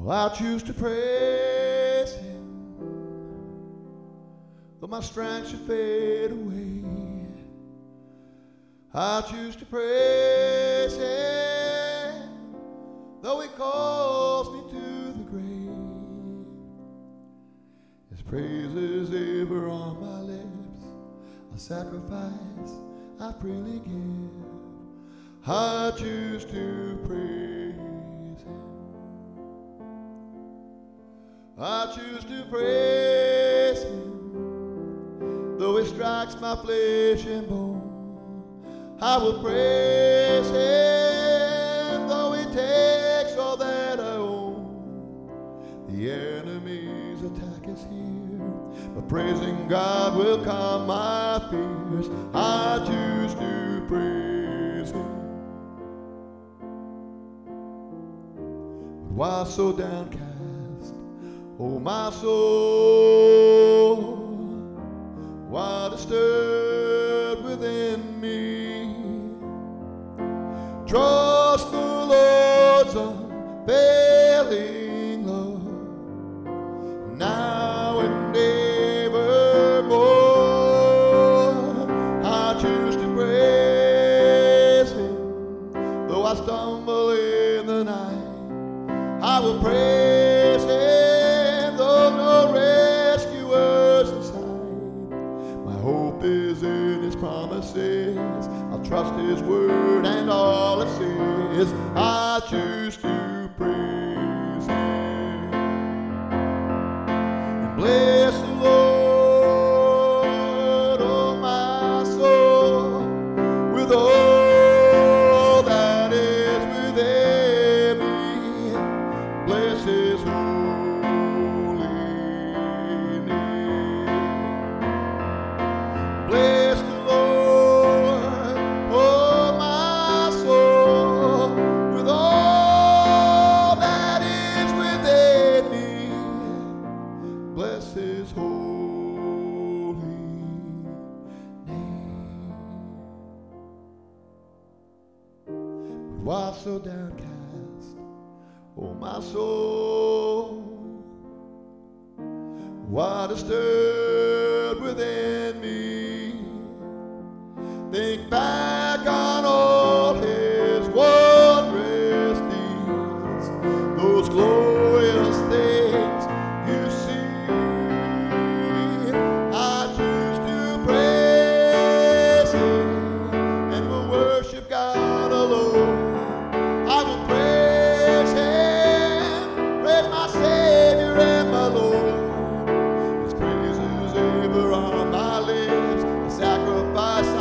Oh, I choose to praise Him, though my strength should fade away. I choose to praise Him, though He calls me to the grave. His praise is ever on my lips, a sacrifice I freely give. I choose to praise Him. I choose to praise Him, though He strikes my flesh and bone. I will praise Him, though He takes all that I own. The enemy's attack is here, but praising God will calm my fears. I choose to praise Him. But why so downcast, oh my soul? Why disturbed within me? Trust the Lord's unfailing love, now and evermore. I choose to praise Him, though I stumble in the night. I will praise Him, though no rescuer's in sight. My hope is in His promises. I'll trust His word and all it says. I choose to praise Him. And bless the Lord, oh my soul, with all that is within me. Bless His holy name. Bless the Lord, oh my soul, with all that is within me. Bless His holy name. But why so downcast, oh my soul? Why disturbed within me? Think back on all His wondrous deeds, those glorious things you see. I choose to praise Him and will worship God alone. I will praise Him, praise my Savior and my Lord. His praise is ever on my lips, a sacrifice